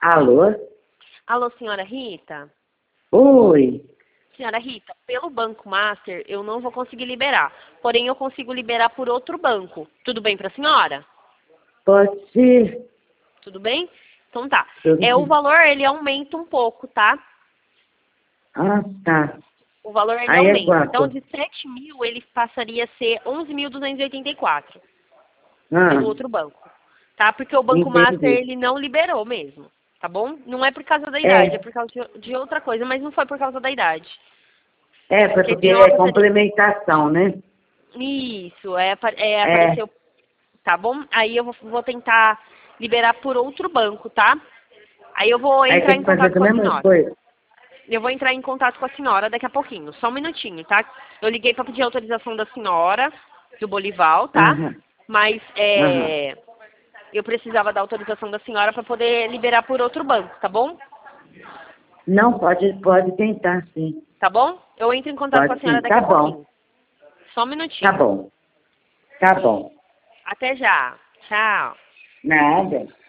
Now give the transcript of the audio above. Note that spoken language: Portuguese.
Alô? Alô, senhora Rita? Oi. Senhora Rita, pelo Banco Master eu não vou conseguir liberar. Porém, eu consigo liberar por outro banco. Tudo bem para a senhora? Pode ser? Tudo bem? Então tá. Tudo O bem. valor, ele aumenta um pouco, tá? Ah, tá. O valor, ele Aí é aumenta. Então, quanto? de 7 mil, ele passaria a ser 11.284 pelo Ah, outro banco. Tá? Porque o Banco Master, entendi. ele não liberou mesmo. Tá bom? Não é por causa da idade, é É, por causa de outra coisa. Mas não foi por causa da idade. foi Porque porque senão é passaria... complementação, né? Isso, É, apareceu, tá bom? Aí eu vou tentar liberar por outro banco, tá? Aí eu vou aí entrar tem em que fazer contato a com a mesma senhora. coisa. Eu vou entrar em contato com a senhora daqui a pouquinho, só um minutinho, tá? Eu liguei para pedir autorização da senhora, do Bolival, tá? Aham, Mas aham. eu precisava da autorização da senhora para poder liberar por outro banco, tá bom? Não, pode tentar, sim. Tá bom? Eu entro em contato com a Pode senhora sim. daqui Tá a bom. pouquinho. Só um Tá minutinho. bom. Tá bom. Até já. Tchau. Nada.